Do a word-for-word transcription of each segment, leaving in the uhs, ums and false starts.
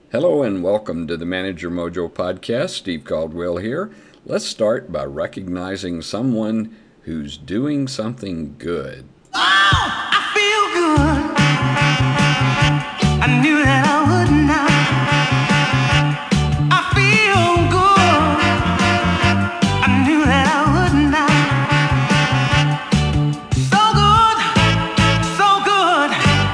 Hello and welcome to the Manager Mojo podcast. Steve Caldwell here. Let's start by recognizing someone who's doing something good. Oh, I feel good. I knew that I would not. I feel good. I knew that I would not. So good, so good.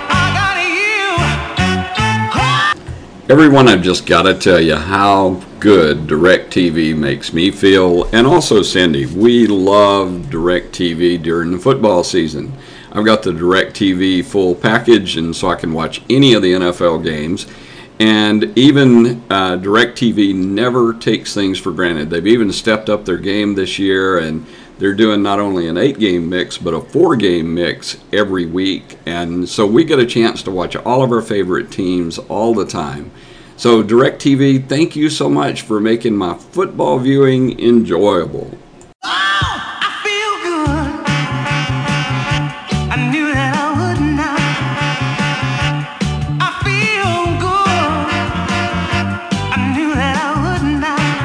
I got you. Everyone, I've just got to tell you how good DirecTV makes me feel, and also Cindy. We love DirecTV during the football season. I've got the DirecTV full package, and so I can watch any of the N F L games. And even uh, DirecTV never takes things for granted. They've even stepped up their game this year, and they're doing not only an eight-game mix, but a four-game mix every week. And so we get a chance to watch all of our favorite teams all the time. So DirecTV, thank you so much for making my football viewing enjoyable. Oh, I feel good. I knew that I would not. I feel good. I knew that I would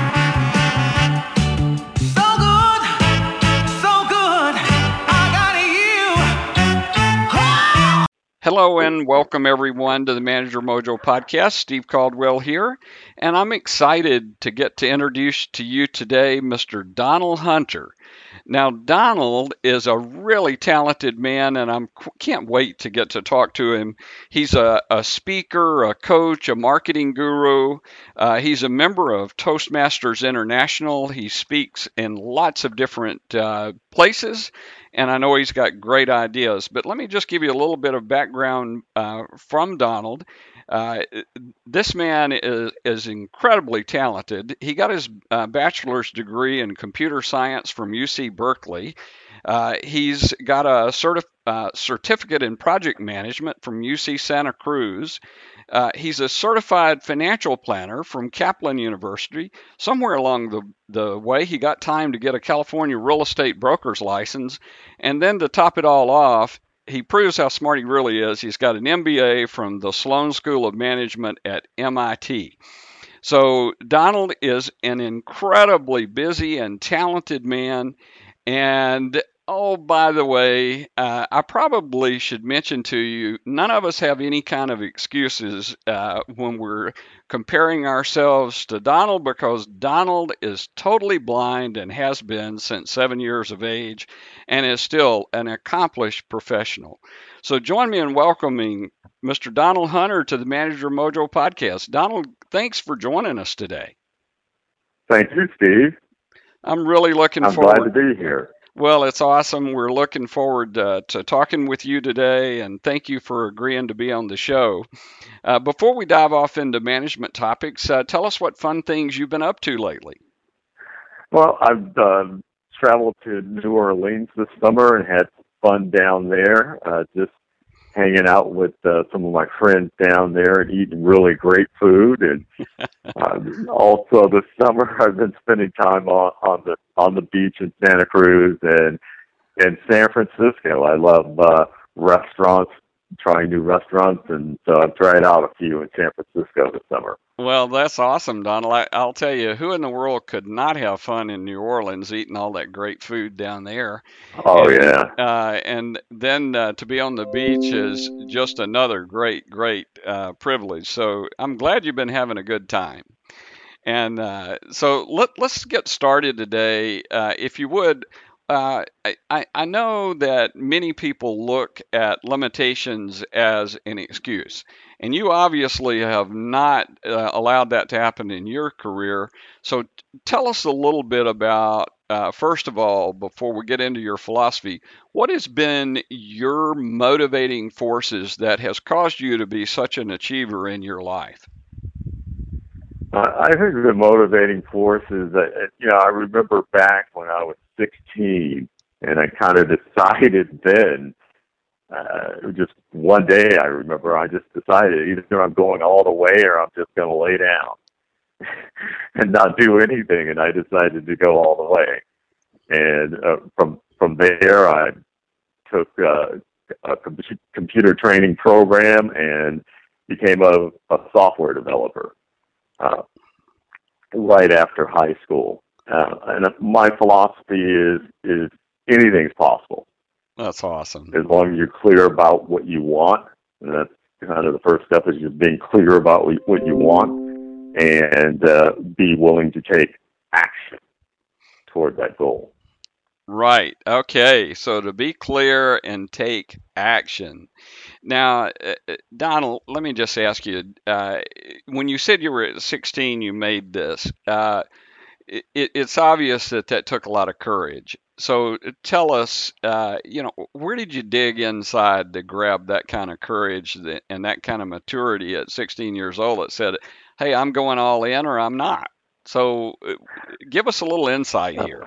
not. So good, so good. I got you. Oh! Hello and welcome everyone to the Manager Mojo podcast. Steve Caldwell here, and I'm excited to get to introduce to you today Mister Donald Hunter. Now, Donald is a really talented man, and I can't wait to get to talk to him. He's a, a speaker, a coach, a marketing guru. Uh, he's a member of Toastmasters International. He speaks in lots of different uh, places, and I know he's got great ideas. But let me just give you a little bit of background uh, from Donald. Uh, this man is, is incredibly talented. He got his uh, bachelor's degree in computer science from U C Berkeley. Uh, he's got a certif- uh, certificate in project management from U C Santa Cruz. Uh, he's a certified financial planner from Kaplan University. Somewhere along the, the way, he got time to get a California real estate broker's license. And then to top it all off, he proves how smart he really is. He's got an M B A from the Sloan School of Management at M I T. So Donald is an incredibly busy and talented man. And oh, by the way, uh, I probably should mention to you, none of us have any kind of excuses uh, when we're comparing ourselves to Donald, because Donald is totally blind and has been since seven years of age and is still an accomplished professional. So join me in welcoming Mister Donald Hunter to the Manager Mojo podcast. Donald, thanks for joining us today. Thank you, Steve. I'm really looking I'm forward. glad to be here. Well, it's awesome. We're looking forward uh, to talking with you today, and thank you for agreeing to be on the show. Uh, before we dive off into management topics, uh, tell us what fun things you've been up to lately. Well, I've uh, traveled to New Orleans this summer and had fun down there, uh, just hanging out with uh, some of my friends down there and eating really great food. And uh, also this summer, I've been spending time on, on the on the beach in Santa Cruz and in San Francisco. I love uh, restaurants, trying new restaurants, and so I've tried out a few in San Francisco this summer. Well, that's awesome, Donald. I, I'll tell you, who in the world could not have fun in New Orleans eating all that great food down there? Oh, And yeah. uh, and then uh, to be on the beach is just another great, great uh, privilege. So I'm glad you've been having a good time. And uh, so let, let's get started today. Uh, if you would, uh, I, I I know that many people look at limitations as an excuse. And you obviously have not uh, allowed that to happen in your career. So t- tell us a little bit about, uh, first of all, before we get into your philosophy, what has been your motivating forces that has caused you to be such an achiever in your life? I I think the motivating force is that, uh, you know, I remember back when I was sixteen, and I kind of decided then, uh, just one day I remember I just decided either I'm going all the way or I'm just going to lay down and not do anything, and I decided to go all the way. And uh, from from there, I took uh, a com- computer training program and became a, a software developer. uh, right after high school. Uh, and my philosophy is is anything's possible That's awesome. as long as you're clear about what you want. And that's kind of the first step is just being clear about what you want and uh, be willing to take action toward that goal. Right. Okay. So to be clear and take action. Now, uh, uh, Donald, let me just ask you, uh, when you said you were at sixteen, you made this. Uh, it, it's obvious that that took a lot of courage. So tell us, uh, you know, where did you dig inside to grab that kind of courage that, and that kind of maturity at sixteen years old that said, hey, I'm going all in or I'm not? So uh, give us a little insight here.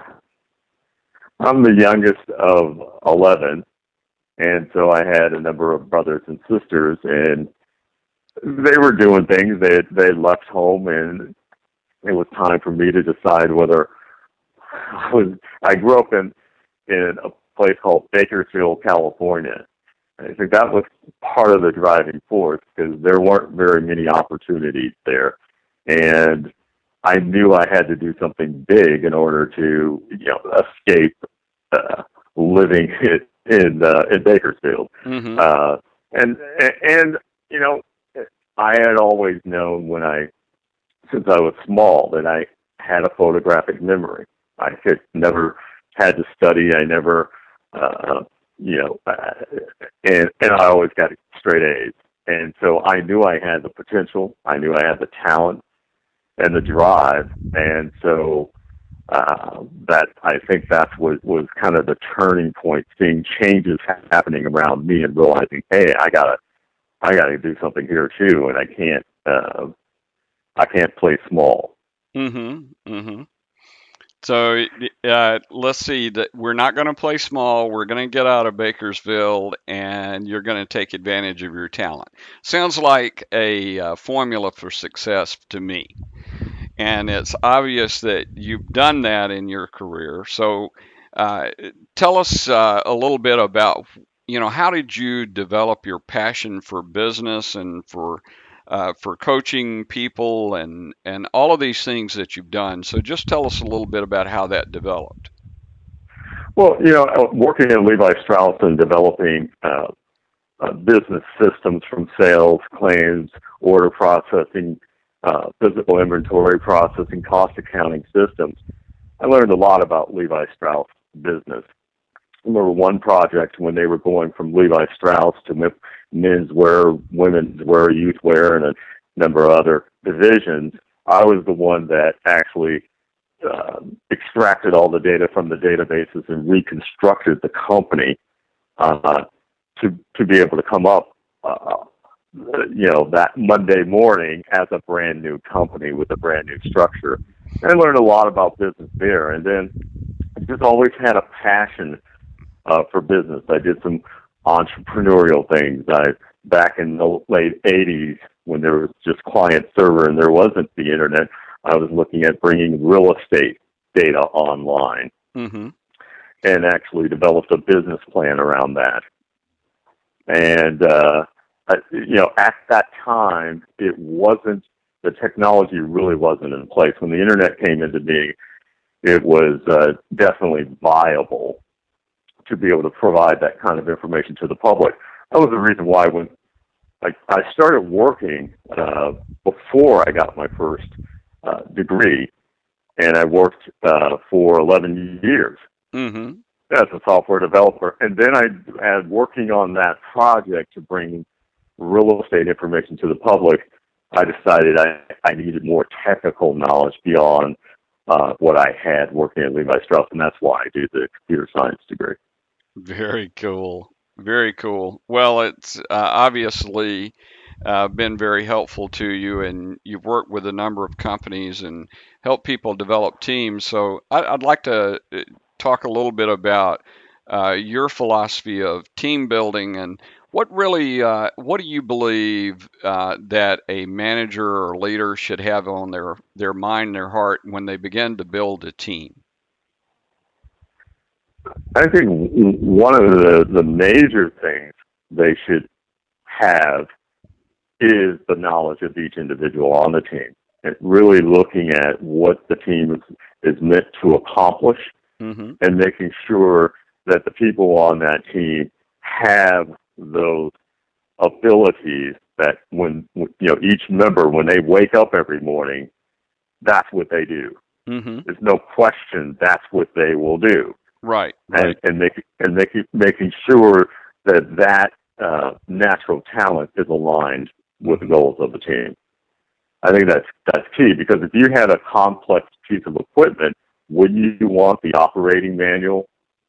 I'm the youngest of eleven, and so I had a number of brothers and sisters, and they were doing things. They had, they had left home, and it was time for me to decide whether I was. I grew up in in a place called Bakersfield, California. I think that was part of the driving force because there weren't very many opportunities there, and I knew I had to do something big in order to, you know, escape uh, living in in, uh, in Bakersfield. Mm-hmm. Uh, and and you know, I had always known when I, since I was small, that I had a photographic memory. I had never had to study. I never, uh, you know, uh, and and I always got straight A's. And so I knew I had the potential. I knew I had the talent and the drive, and so uh, that I think that's what was kind of the turning point, seeing changes happening around me and realizing, hey, I gotta, I gotta do something here too, and I can't, uh, I can't play small. Mm-hmm. Mm-hmm. So uh, let's see that we're not going to play small. We're going to get out of Bakersfield, and you're going to take advantage of your talent. Sounds like a uh, formula for success to me. And it's obvious that you've done that in your career. So uh, tell us uh, a little bit about, you know, how did you develop your passion for business and for uh, for coaching people and and all of these things that you've done. So just tell us a little bit about how that developed. Well, you know, working at Levi Strauss and developing uh, uh, business systems from sales, claims, order processing, uh, physical inventory processing, cost accounting systems, I learned a lot about Levi Strauss business. I remember one project when they were going from Levi Strauss to men's wear, women's wear, youth wear, and a number of other divisions. I was the one that actually uh, extracted all the data from the databases and reconstructed the company uh, to to be able to come up, uh, you know, that Monday morning as a brand new company with a brand new structure. And I learned a lot about business there, and then I just always had a passion Uh, for business. I did some entrepreneurial things. I back in the late eighties when there was just client server and there wasn't the internet, I was looking at bringing real estate data online Mm-hmm. and actually developed a business plan around that. And uh, I, you know, at that time, it wasn't the technology really wasn't in place. When the internet came into being, it was uh, definitely viable to be able to provide that kind of information to the public. That was the reason why when I, I started working uh, before I got my first uh, degree, and I worked uh, for eleven years Mm-hmm. as a software developer. And then I, as working on that project to bring real estate information to the public, I decided I, I needed more technical knowledge beyond uh, what I had working at Levi Strauss, and that's why I do the computer science degree. Very cool. Very cool. Well, it's uh, obviously uh, been very helpful to you, and you've worked with a number of companies and helped people develop teams. So I, I'd like to uh, talk a little bit about uh, your philosophy of team building and what really, uh, what do you believe uh, that a manager or leader should have on their, their mind, their heart when they begin to build a team? I think one of the, the major things they should have is the knowledge of each individual on the team. and really looking at what the team is, is meant to accomplish, Mm-hmm. and making sure that the people on that team have those abilities that when, you know, each member, when they wake up every morning, that's what they do. Mm-hmm. There's no question that's what they will do. Right. Right. And, and, make, and making, making sure that that uh, natural talent is aligned with Mm-hmm. the goals of the team. I think that's, that's key, because if you had a complex piece of equipment, wouldn't you want the operating manual?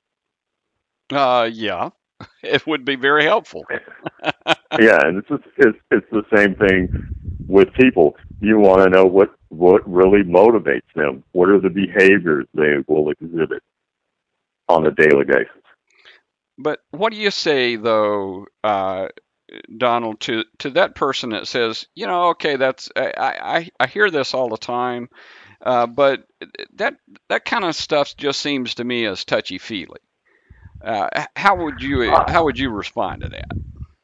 Uh, yeah, it would be very helpful. Yeah, and it's, just, it's it's the same thing with people. You want to know what what really motivates them. What are the behaviors they will exhibit on a daily basis? But what do you say, though, uh, Donald, to to that person that says, you know, okay, that's I I, I hear this all the time, uh, but that that kind of stuff just seems to me as touchy feely. Uh, how would you Uh, how would you respond to that?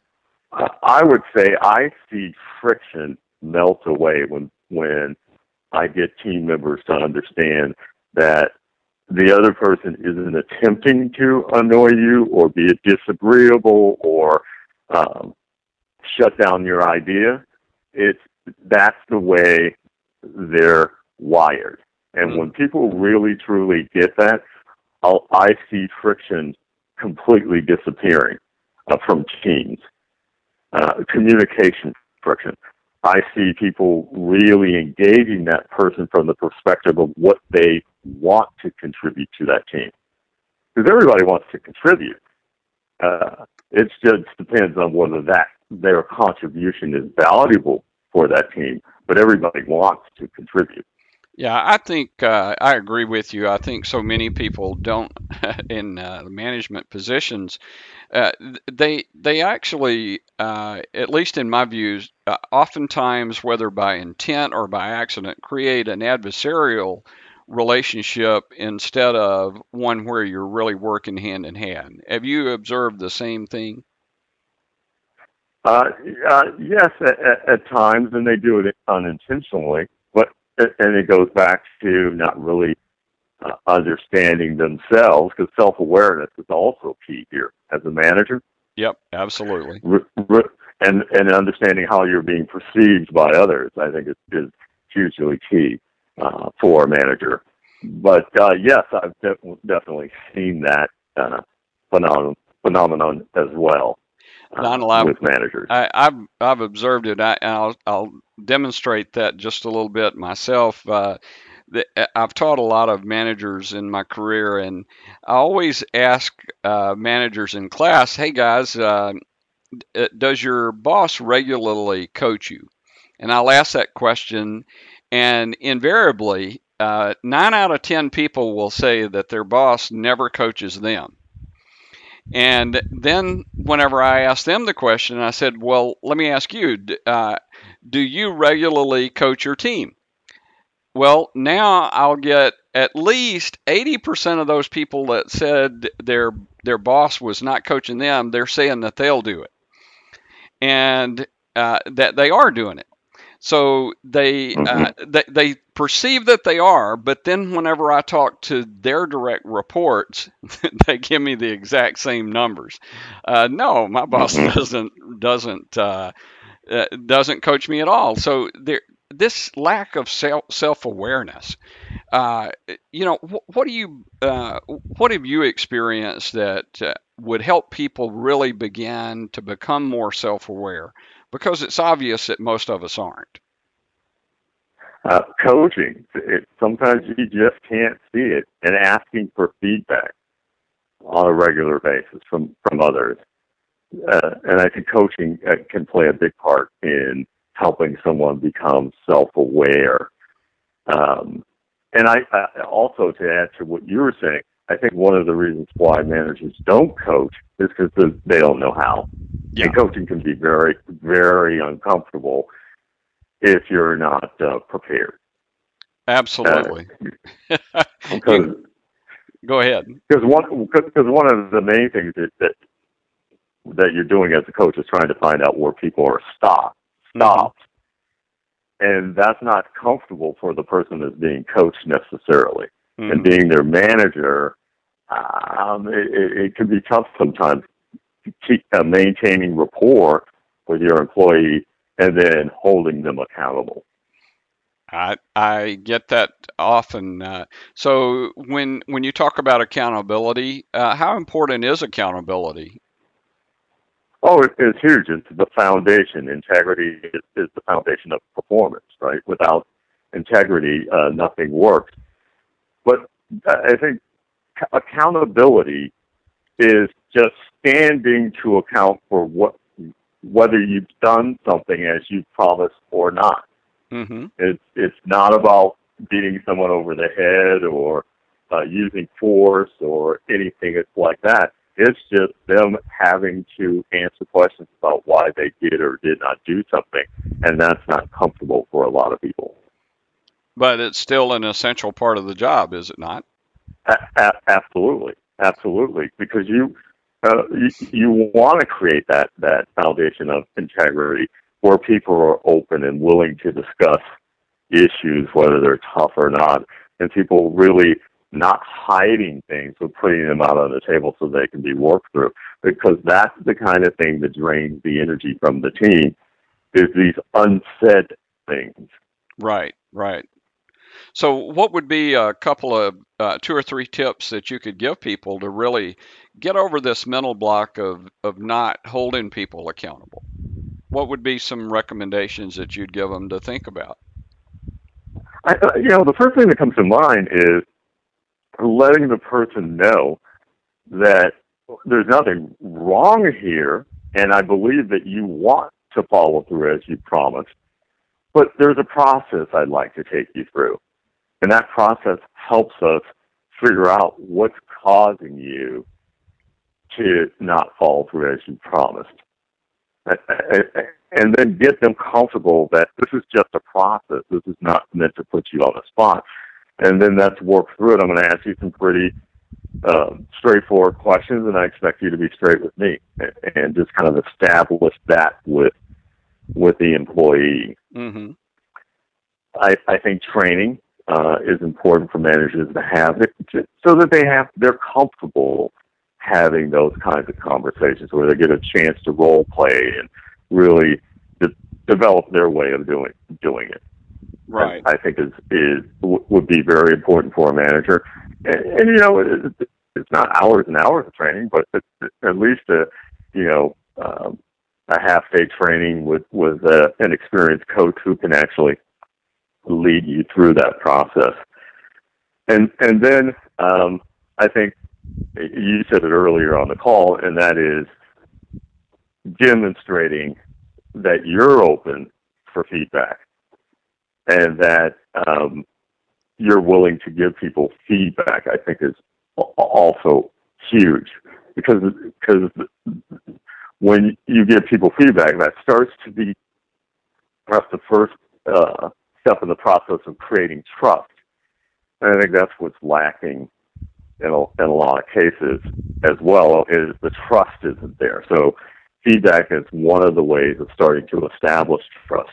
I would say I see friction melt away when when I get team members to understand that the other person isn't attempting to annoy you or be disagreeable or um, shut down your idea. It's that's the way they're wired. And Mm. when people really truly get that, I'll, I see friction completely disappearing uh, from teams. Uh, communication friction. I see people really engaging that person from the perspective of what they want to contribute to that team. Because everybody wants to contribute. Uh, it just depends on whether that their contribution is valuable for that team. But everybody wants to contribute. Yeah, I think uh, I agree with you. I think so many people don't in uh, management positions. Uh, they they actually, uh, at least in my views, uh, oftentimes, whether by intent or by accident, create an adversarial relationship instead of one where you're really working hand in hand. Have you observed the same thing? Uh, uh, yes, at, at, at times, and they do it unintentionally. But and it goes back to not really uh, understanding themselves, because self-awareness is also key here as a manager. Yep, absolutely. R- r- and and understanding how you're being perceived by others, I think is, is hugely key uh, for a manager. But uh, yes, I've de- definitely seen that uh, phenomenon phenomenon as well uh, Donald, I've, with managers. I, I've I've observed it, I, and I'll I'll demonstrate that just a little bit myself. Uh, the, I've taught a lot of managers in my career, and I always ask uh, managers in class, "Hey guys, uh, does your boss regularly coach you?" And I'll ask that question, and invariably, uh, nine out of ten people will say that their boss never coaches them. And then whenever I asked them the question, I said, well, let me ask you, uh, do you regularly coach your team? Well, now I'll get at least eighty percent of those people that said their their boss was not coaching them, they're saying that they'll do it and uh, that they are doing it. So they, Mm-hmm. uh, they they perceive that they are, but then whenever I talk to their direct reports, they give me the exact same numbers. Uh, no, my boss Mm-hmm. doesn't doesn't uh, uh, doesn't coach me at all. So there, this lack of self self awareness. Uh, you know, wh- what do you uh, what have you experienced that uh, would help people really begin to become more self aware? Because it's obvious that most of us aren't. Uh, coaching, it, sometimes you just can't see it, and asking for feedback on a regular basis from, from others. Uh, and I think coaching uh, can play a big part in helping someone become self-aware. Um, and I, I also, to add to what you were saying, I think one of the reasons why managers don't coach is because they don't know how. Yeah. And coaching can be very, very uncomfortable if you're not uh, prepared. Absolutely. Uh, because You, go ahead. because one because one of the main things that, that that you're doing as a coach is trying to find out where people are stopped Mhm. stopped and that's not comfortable for the person that's being coached necessarily. Mm-hmm. And being their manager, um, it, it, it can be tough sometimes to keep uh, maintaining rapport with your employee and then holding them accountable. I I get that often. Uh, so when when you talk about accountability, uh, how important is accountability? Oh, it, it's huge. It's the foundation. Integrity is, is the foundation of performance, right? Without integrity, uh, nothing works. But I think accountability is just standing to account for what, whether you've done something as you promised or not. Mm-hmm. It's it's not about beating someone over the head or uh, using force or anything like that. It's just them having to answer questions about why they did or did not do something, and that's not comfortable for a lot of people. But it's still an essential part of the job, is it not? A- a- absolutely, absolutely, because you uh, you, you want to create that that foundation of integrity where people are open and willing to discuss issues, whether they're tough or not, and people really not hiding things, but putting them out on the table so they can be worked through. Because that's the kind of thing that drains the energy from the team, is these unsaid things. Right, right. So what would be a couple of uh, two or three tips that you could give people to really get over this mental block of, of not holding people accountable? What would be some recommendations that you'd give them to think about? I, uh, you know, the first thing that comes to mind is letting the person know that there's nothing wrong here, and I believe that you want to follow through as you promised, but there's a process I'd like to take you through. And that process helps us figure out what's causing you to not follow through as you promised. And then get them comfortable that this is just a process. This is not meant to put you on the spot. And then let's work through it. I'm going to ask you some pretty uh, straightforward questions, and I expect you to be straight with me and just kind of establish that with with the employee. Mm-hmm. I, I think training uh, is important for managers to have it so that they have they're comfortable having those kinds of conversations where they get a chance to role play and really de- develop their way of doing doing it. Right. I, I think is is would be very important for a manager, and, and you know it, it's not hours and hours of training, but it's, at least a you know um, a half day training with with uh, an experienced coach who can actually lead you through that process. And and then um, I think you said it earlier on the call, and that is demonstrating that you're open for feedback and that um, you're willing to give people feedback, I think is also huge. Because because when you give people feedback, that starts to be perhaps the first uh, step in the process of creating trust. And I think that's what's lacking in a, in a lot of cases as well, is the trust isn't there. So feedback is one of the ways of starting to establish trust.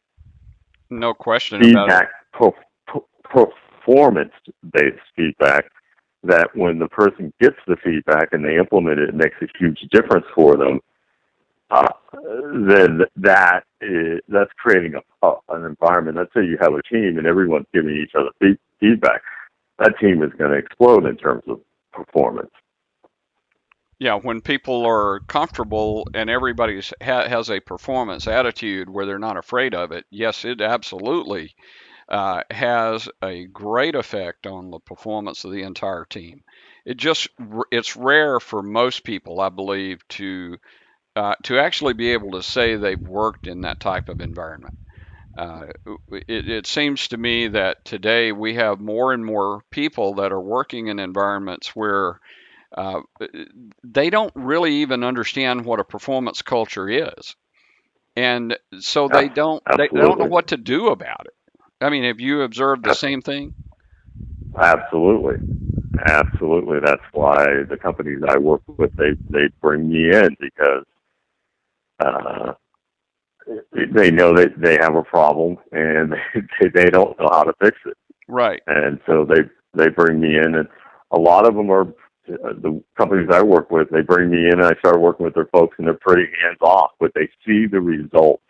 No question feedback, about it. Per, per, performance-based feedback, that when the person gets the feedback and they implement it, it makes a huge difference for them. Uh, then that is, that's creating a, uh, an environment. Let's say you have a team and everyone's giving each other feed, feedback. That team is going to explode in terms of performance. Yeah, when people are comfortable and everybody ha- has a performance attitude where they're not afraid of it, yes, it absolutely uh, has a great effect on the performance of the entire team. It just it's rare for most people, I believe, to uh, to actually be able to say they've worked in that type of environment. Uh, it, it seems to me that today we have more and more people that are working in environments where uh, they don't really even understand what a performance culture is, and so they don't they, they don't know what to do about it. I mean, have you observed the same thing? Absolutely. Absolutely. That's why the companies I work with, they, they bring me in, because uh, they know that they have a problem and they, they don't know how to fix it. Right. And so they they bring me in, and a lot of them are uh, the companies I work with. They bring me in, and I start working with their folks, and they're pretty hands off, but they see the results.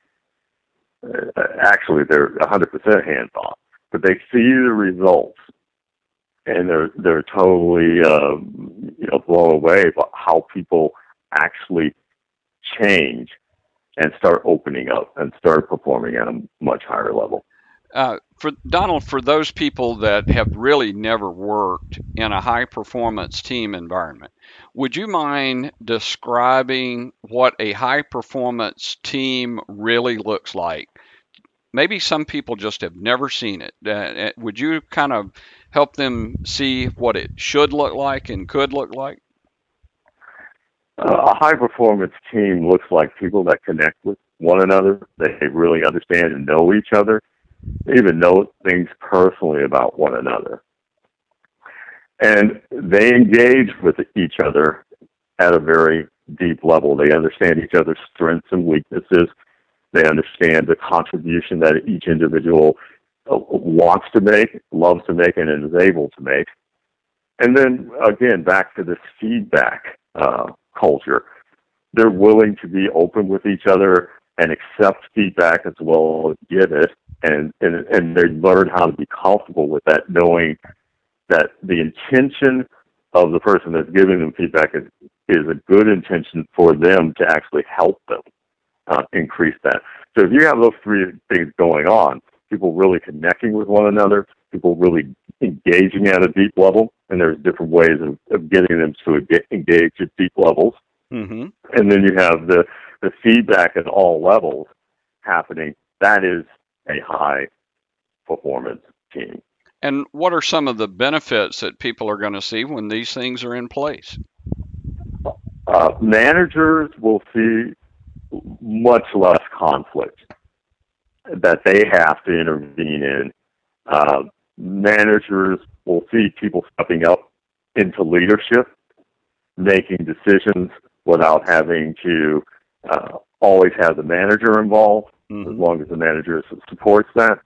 Uh, actually, they're one hundred percent hands off, but they see the results, and they're they're totally uh, you know blown away by how people actually change and start opening up and start performing at a much higher level. Uh, for Donald, for those people that have really never worked in a high performance team environment, would you mind describing what a high performance team really looks like? Maybe some people just have never seen it. Uh, would you kind of help them see what it should look like and could look like? Uh, a high performance team looks like people that connect with one another. They really understand and know each other. They even know things personally about one another. And they engage with each other at a very deep level. They understand each other's strengths and weaknesses. They understand the contribution that each individual wants to make, loves to make, and is able to make. And then, again, back to this feedback uh, culture. They're willing to be open with each other and accept feedback as well as give it. And, and, and they learn how to be comfortable with that, knowing that the intention of the person that's giving them feedback is, is a good intention for them to actually help them uh, increase that. So if you have those three things going on, people really connecting with one another, people really engaging at a deep level, and there's different ways of, of getting them to engage at deep levels. Mm-hmm. And then you have the, the feedback at all levels happening. That is a high performance team. And what are some of the benefits that people are going to see when these things are in place? Uh, managers will see much less conflict that they have to intervene in. Uh, managers will see people stepping up into leadership, making decisions without having to uh, always have the manager involved, mm-hmm. as long as the manager supports that.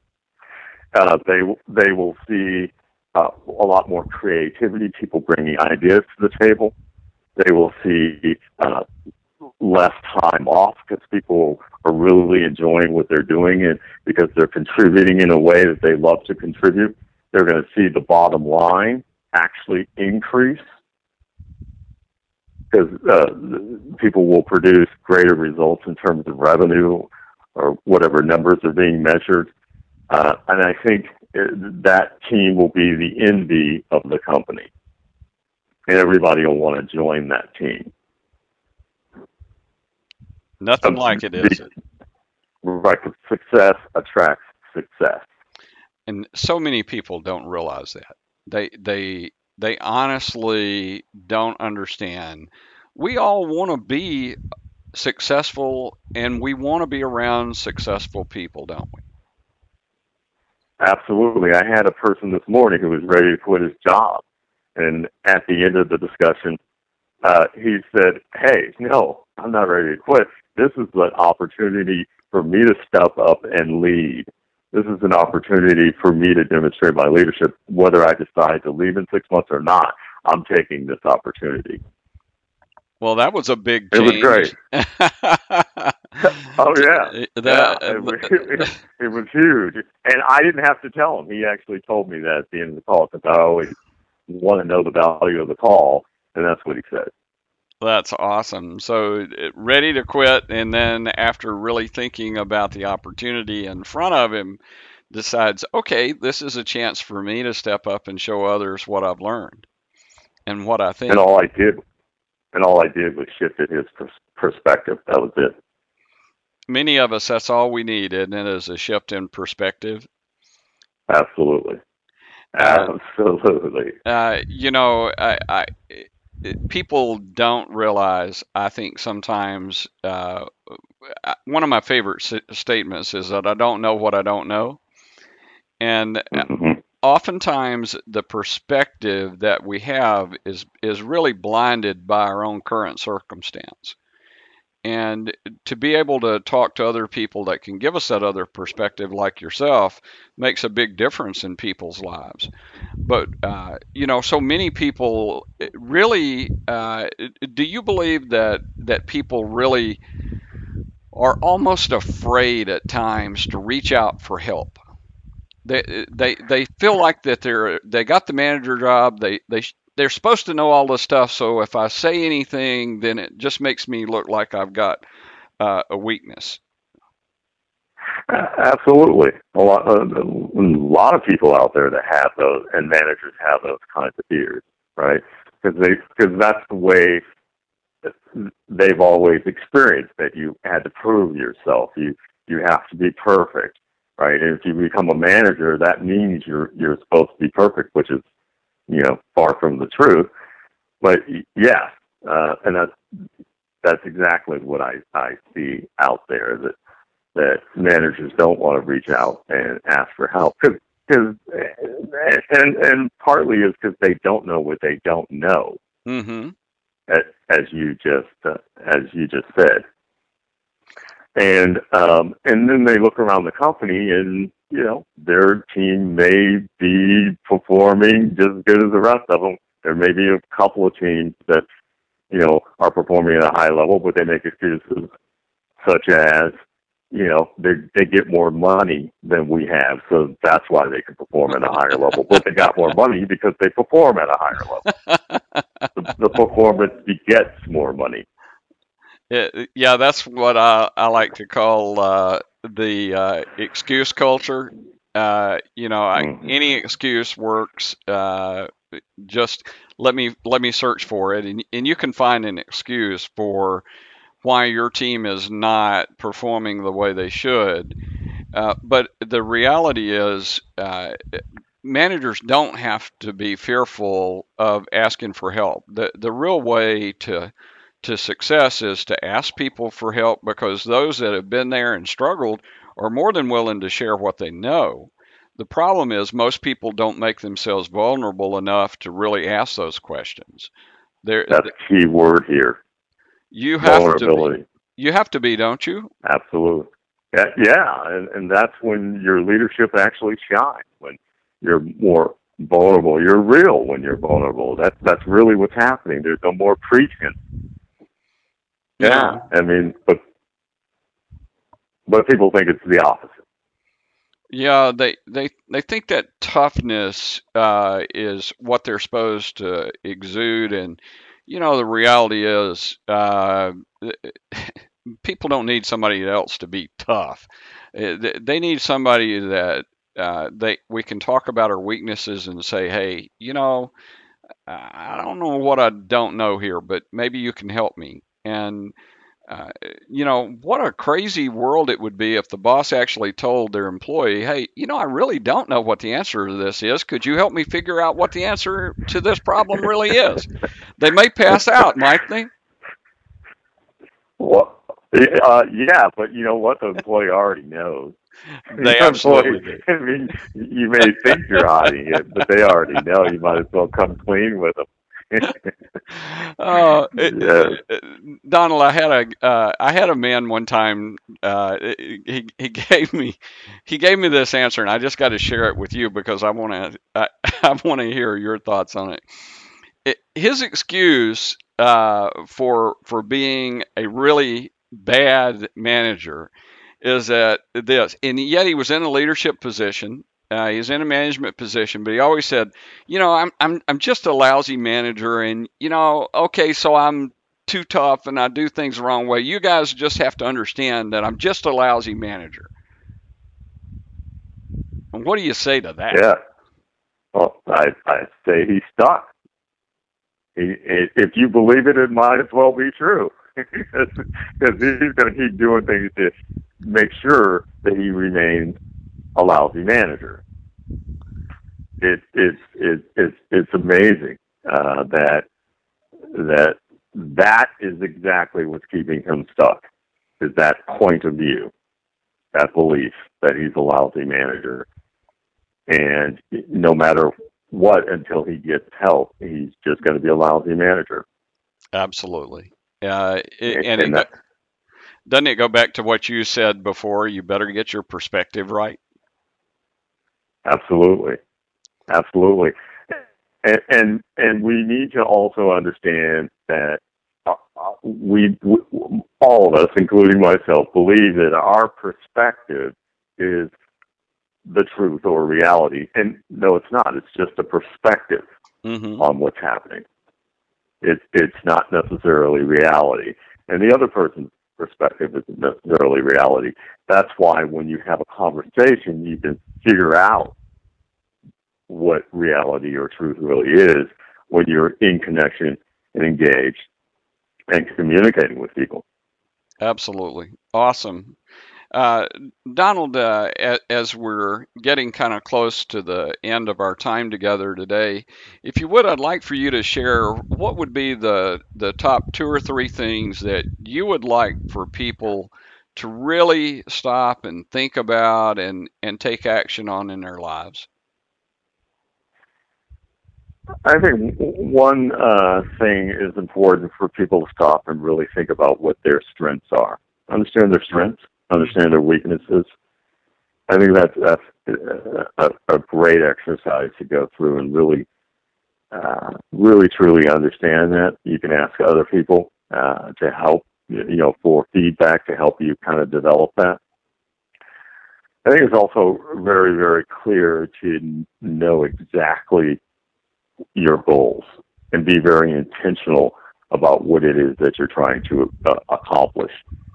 Uh, they they will see uh, a lot more creativity, people bringing ideas to the table. They will see uh, less time off because people are really enjoying what they're doing, and because they're contributing in a way that they love to contribute, they're going to see the bottom line actually increase because uh, people will produce greater results in terms of revenue or whatever numbers are being measured. Uh, and I think that team will be the envy of the company. And everybody will want to join that team. Nothing um, like it, is the, it? Right. Success attracts success. And so many people don't realize that. They they they honestly don't understand. We all want to be successful, and we want to be around successful people, don't we? Absolutely. I had a person this morning who was ready to quit his job. And at the end of the discussion, uh, he said, hey, no, I'm not ready to quit. This is an opportunity for me to step up and lead. This is an opportunity for me to demonstrate my leadership. Whether I decide to leave in six months or not, I'm taking this opportunity. Well, that was a big change. It was great. Oh, yeah. That, yeah. It, was, it, it was huge. And I didn't have to tell him. He actually told me that at the end of the call because I always want to know the value of the call, and that's what he said. That's awesome. So ready to quit, and then after really thinking about the opportunity in front of him, decides, okay, this is a chance for me to step up and show others what I've learned and what I think. And all I did, and all I did was shifted his perspective. That was it. Many of us, that's all we need, isn't it, is a shift in perspective? Absolutely. Absolutely. Uh, uh, you know, I, I, people don't realize, I think sometimes, uh, one of my favorite s- statements is that I don't know what I don't know. And mm-hmm. oftentimes the perspective that we have is, is really blinded by our own current circumstance. and to be able to talk to other people that can give us that other perspective, like yourself, makes a big difference in people's lives. But uh, you know, so many people really. Uh, do you believe that that people really are almost afraid at times to reach out for help? They they they feel like that they're they got the manager job. They they they're supposed to know all this stuff. So if I say anything, then it just makes me look like I've got uh, a weakness. Absolutely, a lot, a, a lot of people out there that have those, and managers have those kinds of fears, right? Because they, because that's the way they've always experienced that you had to prove yourself. You you have to be perfect, right? And if you become a manager, that means you're you're supposed to be perfect, which is, you know, far from the truth. But yeah, uh, and that's that's exactly what I I see out there, that that managers don't want to reach out and ask for help, because because and and partly is because they don't know what they don't know, Mm-hmm. as, as you just uh, as you just said. And um, and then they look around the company, and you know, their team may be performing just as good as the rest of them. There may be a couple of teams that, you know, are performing at a high level, but they make excuses such as, you know, they they get more money than we have, so that's why they can perform at a higher level. But they got more money because they perform at a higher level. The, the performance begets more money. It, yeah, that's what I, I like to call uh, the uh, excuse culture. Uh, you know, I, Mm-hmm. any excuse works. Uh, just let me let me search for it, and and you can find an excuse for why your team is not performing the way they should. Uh, but the reality is, uh, managers don't have to be fearful of asking for help. The the real way to to success is to ask people for help, because those that have been there and struggled are more than willing to share what they know. The problem is most people don't make themselves vulnerable enough to really ask those questions. There, That's a key word here: you have to be. vulnerability. You have to be, don't you? Absolutely. Yeah, yeah, and, and that's when your leadership actually shines. When you're more vulnerable, you're real. When you're vulnerable, that's that's really what's happening. There's no more pretense. Yeah, No. I mean, but but people think it's the opposite. Yeah, they they they think that toughness uh, is what they're supposed to exude, and you know the reality is uh, people don't need somebody else to be tough. Uh, They they need somebody that uh, they we can talk about our weaknesses and say, hey, you know, I don't know what I don't know here, but maybe you can help me. And uh, you know, what a crazy world it would be if the boss actually told their employee, hey, you know, I really don't know what the answer to this is. Could you help me figure out what the answer to this problem really is? They may pass out, might they? Well, uh, yeah, but you know what? The employee already knows. They The absolutely employee, do. I mean, you may think you're hiding it, but they already know. You might as well come clean with them. Uh, it, Yes. it, Donald, I had a uh, I had a man one time. Uh, he he gave me he gave me this answer, and I just got to share it with you because I want to I, I want to hear your thoughts on it. It his excuse uh, for for being a really bad manager is that this, and yet he was in a leadership position. Uh, he's in a management position, but he always said, you know, I'm I'm I'm just a lousy manager, and you know, okay, so I'm too tough and I do things the wrong way. You guys just have to understand that I'm just a lousy manager. And what do you say to that? Yeah. Well, I I say he's stuck. He, if you believe it, it might as well be true, because he's going to keep doing things to make sure that he remains a lousy manager. It, it's it's it's it's amazing uh, that that that is exactly what's keeping him stuck. Is that point of view, that belief that he's a lousy manager, and no matter what, until he gets help, he's just going to be a lousy manager. Absolutely. Uh, it, and And it, that, doesn't it go back to what you said before? You better get your perspective right. Absolutely, absolutely, and and, and we need to also understand that uh, we, we, all of us, including myself, believe that our perspective is the truth or reality, and no, it's not. It's just a perspective Mm-hmm. on what's happening. It, it's not necessarily reality, and the other person's perspective isn't necessarily reality. That's why when you have a conversation, you can figure out what reality or truth really is when you're in connection and engaged and communicating with people. Absolutely. Awesome. Uh, Donald, uh, a- as we're getting kind of close to the end of our time together today, if you would, I'd like for you to share what would be the, the top two or three things that you would like for people to really stop and think about and, and take action on in their lives. I think one uh, thing is important for people to stop and really think about what their strengths are. Understand their strengths, understand their weaknesses. I think that's, that's a, a great exercise to go through and really, uh, really truly understand that. You can ask other people uh, to help, you know, for feedback to help you kind of develop that. I think it's also very, very clear to know exactly your goals and be very intentional about what it is that you're trying to uh, accomplish.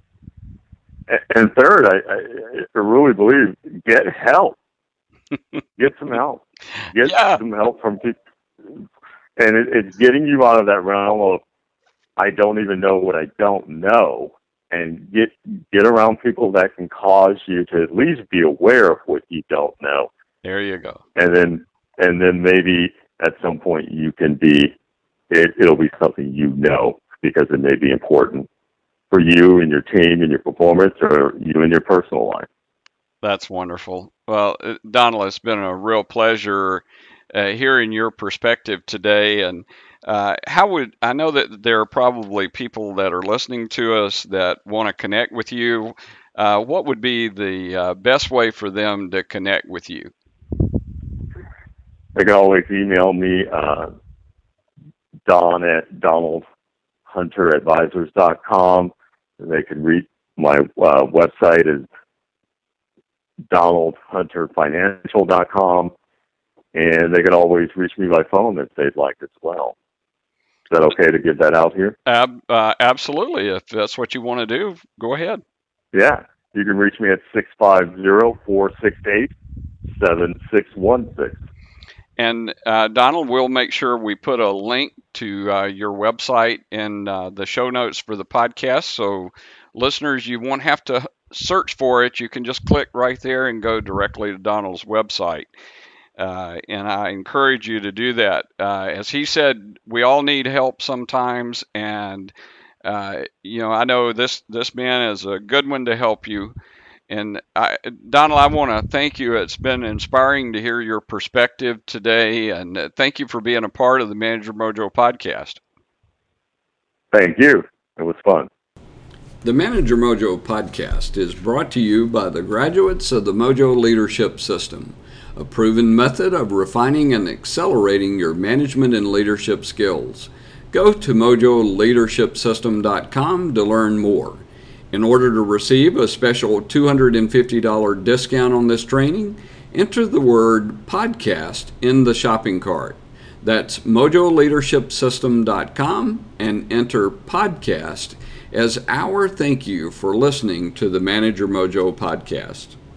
And third, I, I, I really believe get help. Get some help. Get Yeah. some help from people. And it, it's getting you out of that realm of, I don't even know what I don't know, and get get around people that can cause you to at least be aware of what you don't know. There you go. And then, and then maybe at some point you can be, it, it'll be something you know, because it may be important for you and your team and your performance, or you in your personal life. That's wonderful. Well, uh, Donald, it's been a real pleasure uh, hearing your perspective today. And uh, how would I know that there are probably people that are listening to us that want to connect with you? Uh, what would be the uh, best way for them to connect with you? They can always email me, uh, Don at Donald Hunter Advisors dot com. They can read my uh, website is Donald Hunter Financial dot com, and they can always reach me by phone if they'd like as well. Is that okay to get that out here? Ab- uh, absolutely. If that's what you want to do, go ahead. Yeah. You can reach me at six five zero, four six eight, seven six one six. And uh, Donald, we'll make sure we put a link to uh, your website in uh, the show notes for the podcast. So listeners, you won't have to search for it. You can just click right there and go directly to Donald's website. Uh, and I encourage you to do that. Uh, as he said, we all need help sometimes. And, uh, you know, I know this, this man is a good one to help you. And I, Donald, I want to thank you. It's been inspiring to hear your perspective today, and uh, thank you for being a part of the Manager Mojo podcast. Thank you. It was fun. The Manager Mojo podcast is brought to you by the graduates of the Mojo Leadership System, a proven method of refining and accelerating your management and leadership skills. Go to mojo leadership system dot com to learn more. In order to receive a special two hundred fifty dollars discount on this training, enter the word podcast in the shopping cart. That's mojo leadership system dot com and enter podcast as our thank you for listening to the Manager Mojo podcast.